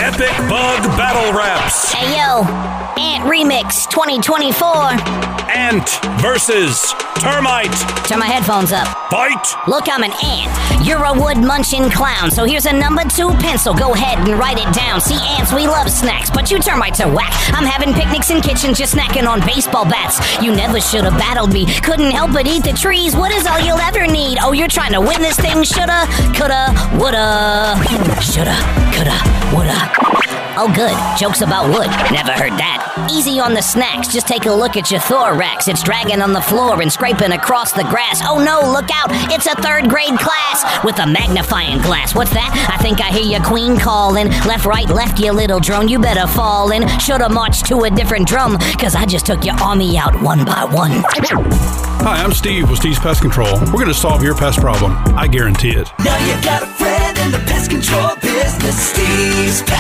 Epic Bug Battle Raps. Hey yo, Ant Remix 2024. Ant versus Termite. Turn my headphones up. Fight. Look, I'm an ant. You're a wood munching clown. So here's a number 2 pencil. Go ahead and write it down. See, ants, we love snacks, but you termites are whack. I'm having picnics in kitchens, just snacking on baseball bats. You never should have battled me. Couldn't help but eat the trees. What is all you'll ever need? Oh, you're trying to win this thing? Shoulda, coulda, woulda. Shoulda, coulda, woulda. Oh, good. Jokes about wood. Never heard that. Easy on the snacks. Just take a look at your thorax. It's dragging on the floor and scraping across the grass. Oh no, look out. It's a 3rd grade class with a magnifying glass. What's that? I think I hear your queen calling. Left, right, left, you little drone. You better fall in. Shoulda marched to a different drum, cause I just took your army out one by one. Hi, I'm Steve with Steve's Pest Control. We're going to solve your pest problem. I guarantee it. Now you got a friend in the pest control business. Steve's Pest